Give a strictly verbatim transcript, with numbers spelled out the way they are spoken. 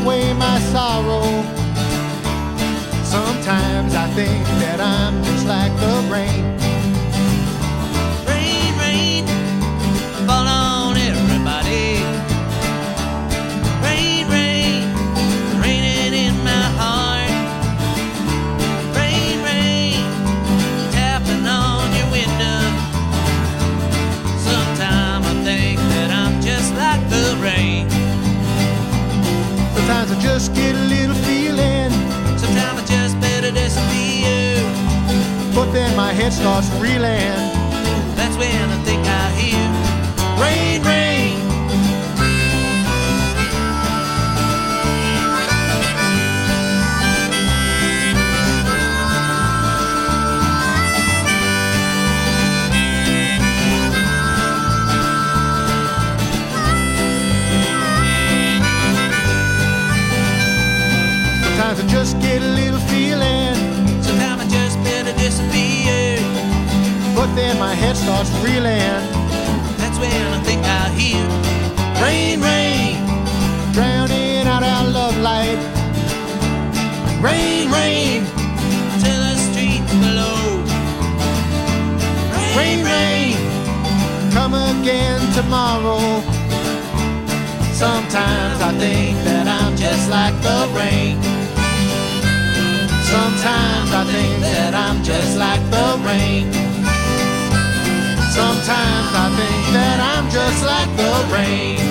away my sorrow. Sometimes I think that I'm just like the rain. Rain, rain, fall on everybody. Rain, rain, raining in my heart. Rain, rain, tapping on your window. Sometimes I think that I'm just like the rain. Sometimes I just get a little feeling. Sometimes I just better disappear. But then my head starts reeling. That's when I think I hear rain, rain. Sometimes I just get a little feeling. Sometimes I just better disappear. But then my head starts reeling. That's when I think I hear rain, rain. Drowning out our love light. Rain, rain, to the streets below. Rain, rain, come again tomorrow. Sometimes I think that I'm just like the rain. Sometimes I think that I'm just like the rain. Sometimes I think that I'm just like the rain.